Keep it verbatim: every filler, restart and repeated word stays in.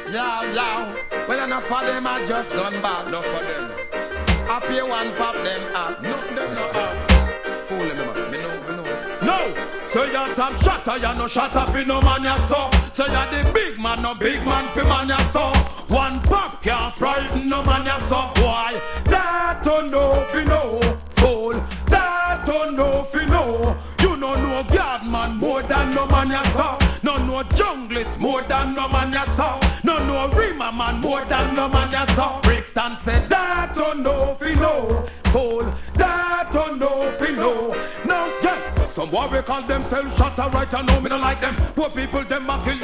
Yo, yo. Well, enough for them I just gone bad. Enough for them. I pay one pop them up. No, them no up. Fool them, man. Me know, me know. No, so you're top shatter, you no shut up in no man ya so. So you're the big man, no big man fi man ya so. One pop can't frighten no man ya so. Why? That don't know fi know. Fool, that don't know fi know. You no know guard man more than no man ya so. No know junglist more than no man ya so. No know Rima man more than no man ya so. Brixton said that don't know fi know. Fool, that don't know fi know. No, yeah. Some boy we call themselves shatter right, I know me don't like them. Poor people them a kill